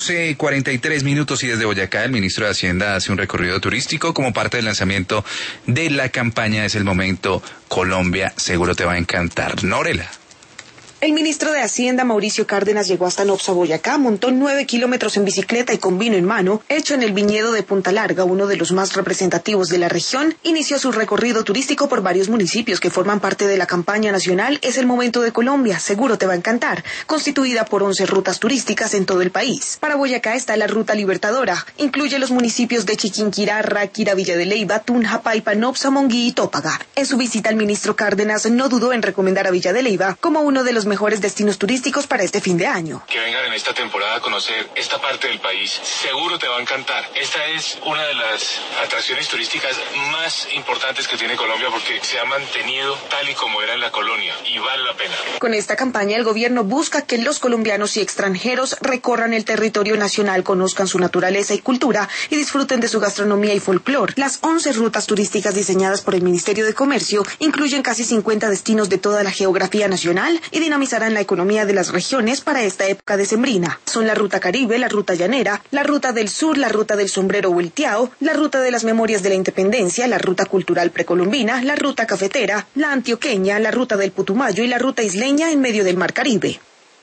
Sí, 43 minutos y desde Boyacá el ministro de Hacienda hace un recorrido turístico como parte del lanzamiento de la campaña Es el Momento Colombia, seguro te va a encantar. Norela. El ministro de Hacienda, Mauricio Cárdenas, llegó hasta Nopsa, Boyacá, montó 9 kilómetros en bicicleta y con vino en mano, hecho en el viñedo de Punta Larga, uno de los más representativos de la región, inició su recorrido turístico por varios municipios que forman parte de la campaña nacional Es el Momento de Colombia, seguro te va a encantar, constituida por 11 rutas turísticas en todo el país. Para Boyacá está la Ruta Libertadora, incluye los municipios de Chiquinquirá, Ráquira, Villa de Leyva, Tunja, Paipa, Nopsa, Monguí y Tópaga. En su visita el ministro Cárdenas no dudó en recomendar a Villa de Leyva como uno de los mejores destinos turísticos para este fin de año. Que vengan en esta temporada a conocer esta parte del país, seguro te va a encantar. Esta es una de las atracciones turísticas más importantes que tiene Colombia porque se ha mantenido tal y como era en la colonia y vale la pena. Con esta campaña el gobierno busca que los colombianos y extranjeros recorran el territorio nacional, conozcan su naturaleza y cultura y disfruten de su gastronomía y folclore. Las 11 rutas turísticas diseñadas por el Ministerio de Comercio incluyen casi 50 destinos de toda la geografía nacional y dinamizarán la economía de las regiones para esta época decembrina. Son la Ruta Caribe, la Ruta Llanera, la Ruta del Sur, la Ruta del Sombrero Volteado, la Ruta de las Memorias de la Independencia, la Ruta Cultural Precolombina, la Ruta Cafetera, la Antioqueña, la Ruta del Putumayo y la Ruta Isleña en medio del Mar Caribe.